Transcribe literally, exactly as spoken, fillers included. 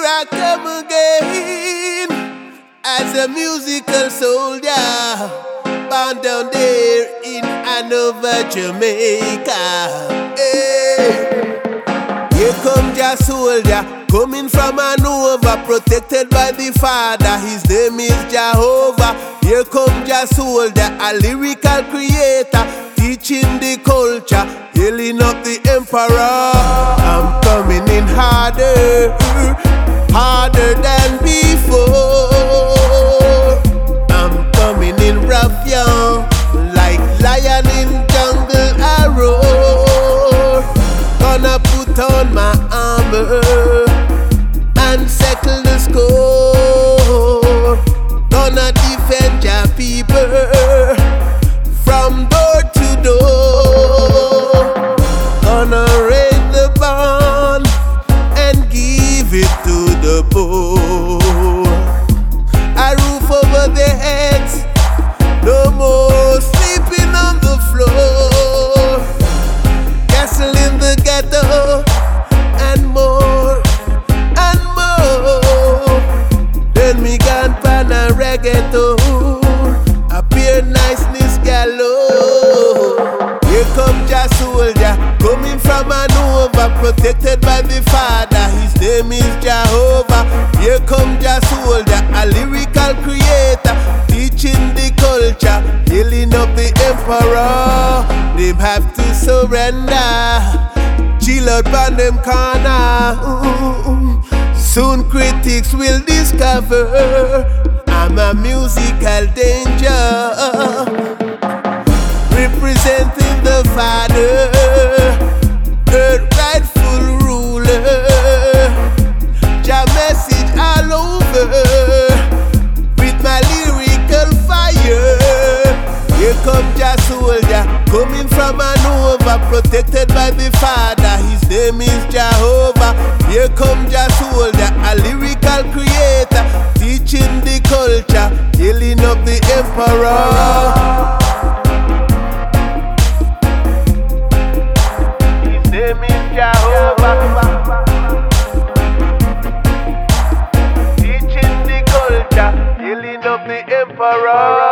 I come again as a musical soldier, bound down there in Hanover, Jamaica. Hey. Here come Jah soldier, coming from Hanover, protected by the Father. His name is Jehovah. Here come Jah soldier, a lyrical creator, teaching the culture, healing up the emperor. I'm coming in harder, harder than before. I'm coming in rough, young, like lion in jungle arrow. Gonna put on my armor and settle the score. Gonna defend your people from door to door. Gonna raise the bond and give it to the poor. A roof over their heads, no more sleeping on the floor. Castle in the ghetto, and more, and more. Then me gone pan a reggaeton, a pure niceness galore. Here come Jah soldier, coming from Hanover, protected by the Father. His name is Jehovah. Here come Jah soldier, a lyrical creator, teaching the culture, healing up the emperor. They have to surrender, chill out on them corner. Mm-mm. Soon critics will discover I'm a musical danger, representing the Father, earth rightful ruler. Jah message all over with my lyrical fire. Here come Jah soldier, coming from Hanover, protected by the Father. His name is Jehovah. Here come Jah soldier, a lyrical creator, teaching the culture, healing up the emperor. His name is Jehovah, teaching the culture, healing up the emperor.